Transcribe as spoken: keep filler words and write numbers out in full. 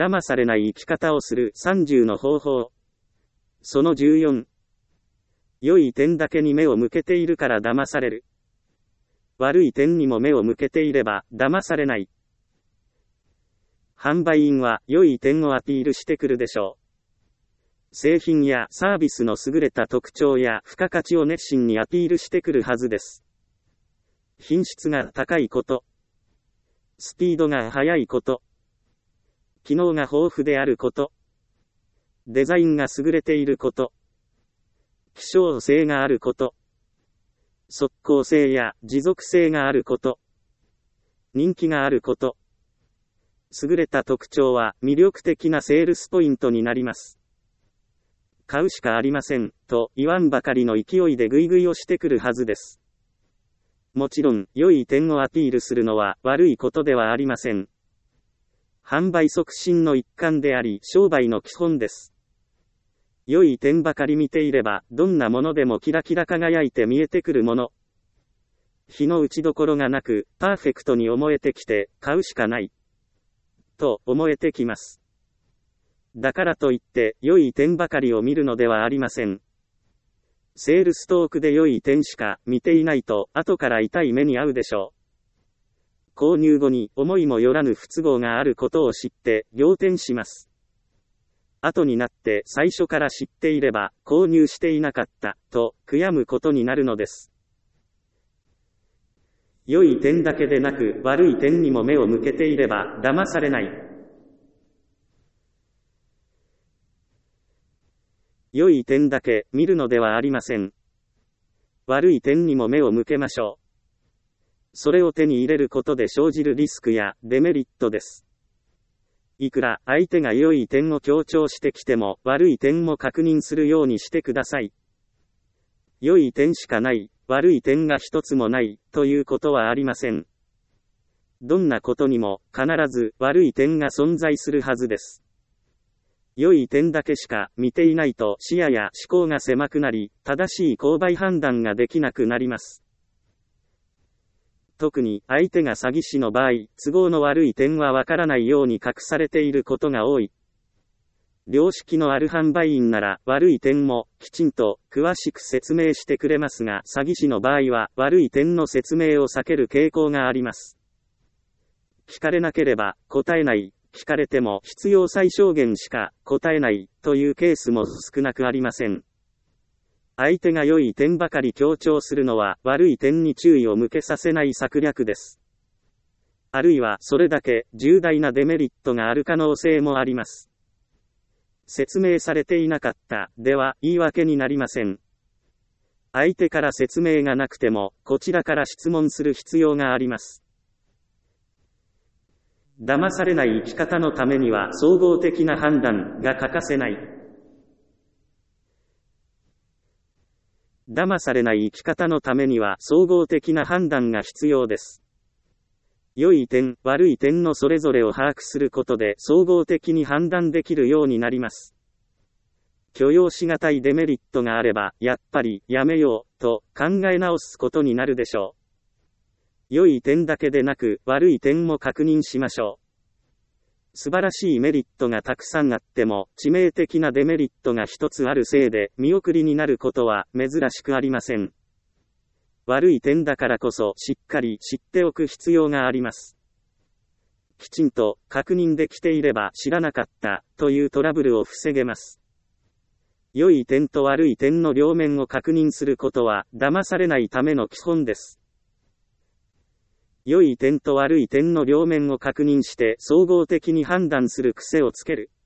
騙されない生き方をするさんじゅうの方法。そのじゅうよん。良い点だけに目を向けているから騙される。悪い点にも目を向けていれば騙されない。販売員は良い点をアピールしてくるでしょう。製品やサービスの優れた特徴や付加価値を熱心にアピールしてくるはずです。品質が高いこと、スピードが速いこと、機能が豊富であること、デザインが優れていること、希少性があること、即効性や持続性があること、人気があること、優れた特徴は魅力的なセールスポイントになります。買うしかありません、と言わんばかりの勢いでグイグイをしてくるはずです。もちろん、良い点をアピールするのは悪いことではありません。販売促進の一環であり、商売の基本です。良い点ばかり見ていれば、どんなものでもキラキラ輝いて見えてくるもの。日の打ちどころがなく、パーフェクトに思えてきて、買うしかない。と思えてきます。だからといって、良い点ばかりを見るのではありません。セールストークで良い点しか見ていないと、後から痛い目に遭うでしょう。購入後に思いもよらぬ不都合があることを知って、仰天します。後になって最初から知っていれば、購入していなかった、と悔やむことになるのです。良い点だけでなく、悪い点にも目を向けていれば、騙されない。良い点だけ見るのではありません。悪い点にも目を向けましょう。それを手に入れることで生じるリスクやデメリットです。いくら相手が良い点を強調してきても悪い点も確認するようにしてください。良い点しかない、悪い点が一つもないということはありません。どんなことにも必ず悪い点が存在するはずです。良い点だけしか見ていないと視野や思考が狭くなり、正しい購買判断ができなくなります。特に相手が詐欺師の場合、都合の悪い点はわからないように隠されていることが多い。良識のある販売員なら悪い点もきちんと詳しく説明してくれますが、詐欺師の場合は悪い点の説明を避ける傾向があります。聞かれなければ答えない。聞かれても必要最小限しか答えないというケースも少なくありません。相手が良い点ばかり強調するのは悪い点に注意を向けさせない策略です。あるいはそれだけ重大なデメリットがある可能性もあります。説明されていなかったでは言い訳になりません。相手から説明がなくてもこちらから質問する必要があります。騙されない生き方のためには総合的な判断が欠かせない。騙されない生き方のためには総合的な判断が必要です。良い点、悪い点のそれぞれを把握することで総合的に判断できるようになります。許容しがたいデメリットがあれば、やっぱりやめようと考え直すことになるでしょう。良い点だけでなく悪い点も確認しましょう。素晴らしいメリットがたくさんあっても致命的なデメリットが一つあるせいで見送りになることは珍しくありません。悪い点だからこそしっかり知っておく必要があります。きちんと確認できていれば知らなかったというトラブルを防げます。良い点と悪い点の両面を確認することは騙されないための基本です。良い点と悪い点の両面を確認して総合的に判断する癖をつける。